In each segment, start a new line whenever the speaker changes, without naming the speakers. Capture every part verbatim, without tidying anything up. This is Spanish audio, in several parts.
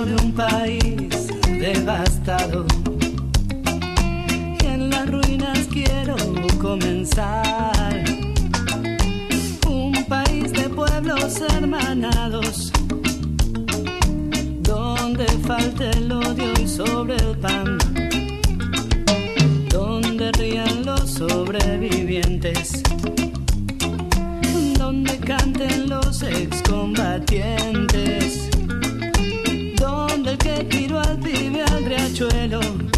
de un país devastado y en las ruinas quiero comenzar. Un país de pueblos hermanados donde falte el odio y sobre el pan, donde rían los sobrevivientes, donde canten los excombatientes, donde el que tiró al pibe al riachuelo,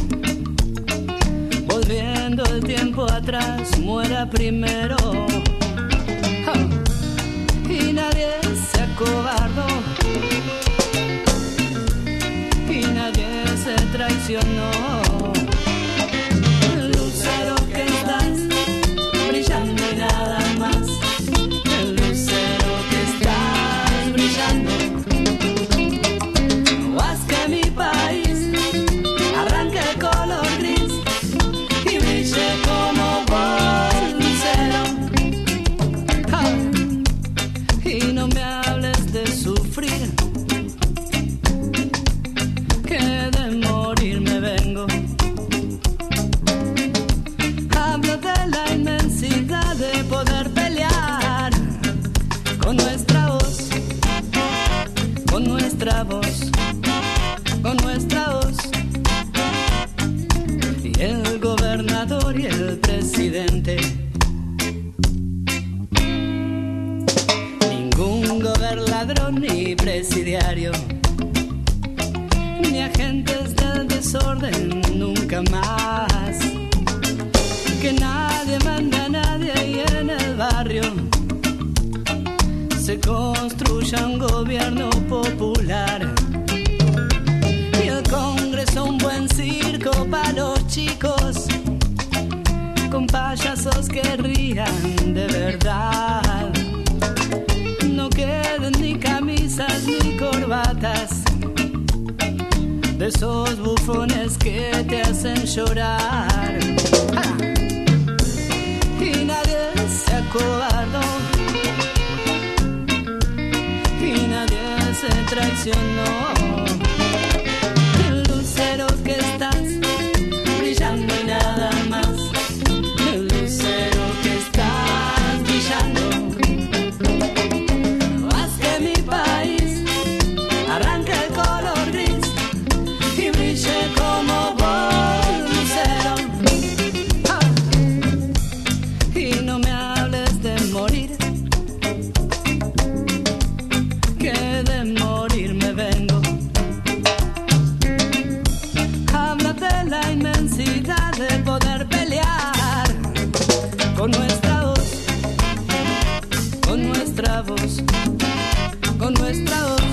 volviendo el tiempo atrás, muera primero. ¡Ja! Y nadie se acobardó, y nadie se traicionó. Lucero que estás brillando y nada más. Lucero que estás brillando. O haz que mi país arranque el color gris y brille como vos, Lucero. ¡Ja! Y no me hables de sufrir, que de morir me vengo. Hablo de la inmensidad de poder pelear con nuestra voz, con nuestra voz, con nuestra voz. Y el gobernador y el presidente, ningún gobernador ni presidiario, ni agentes del desorden, nunca más. Que nadie manda a nadie y en el barrio se construya un gobierno popular. Y el Congreso un buen circo para los chicos, con payasos que rían de verdad. No queden ni camisas ni corbatas de esos bufones que te hacen llorar. ¡Ja! Y nadie se acobardó, y nadie se traicionó. Lucero que estás brillando y nada más. Lucero que estás brillando. Haz que mi país arranque el color gris y brille como vos, Lucero. ¡Ja! Y no me hables de morir, que de morir me vengo. Habla de la inmensidad de poder pelear con nuestra voz, con nuestra voz, con nuestra voz.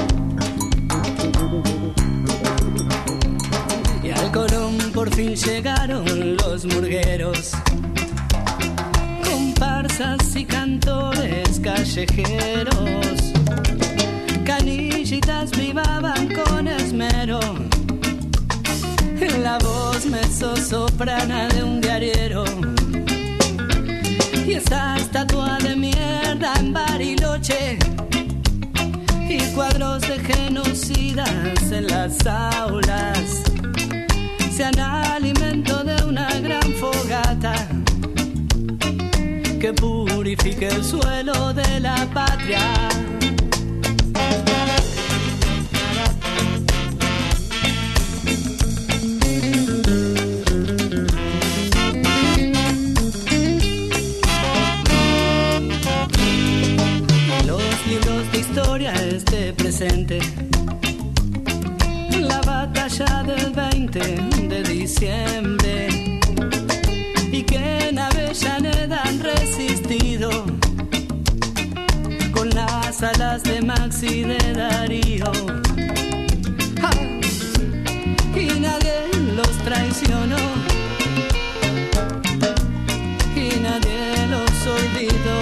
Y al Colón por fin llegaron los murgueros, comparsas y cantores callejeros. Canillitas vivaban con esmero, la voz mezzosoprana de un diariero. Y esa estatua de mierda en Bariloche, y cuadros de genocidas en las aulas, sean alimento de una gran fogata que purifique el suelo de la patria. Los libros de historia este presente, la batalla del veinte de diciembre, y que en Avellaneda han resistido con las alas de Max y de Darío. ¡Ja! Y nadie los traicionó, y nadie los olvidó.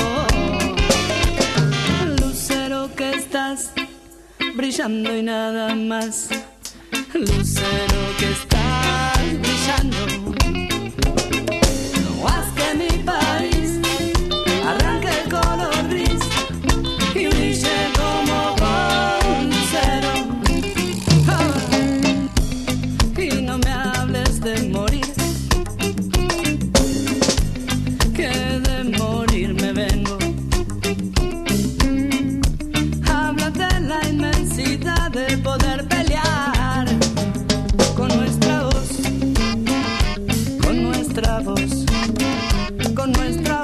Lucero que estás brillando y nada más. Lucero que estás brillando. No haz que mi país arranque el color gris y brille como vos, Lucero. nuestro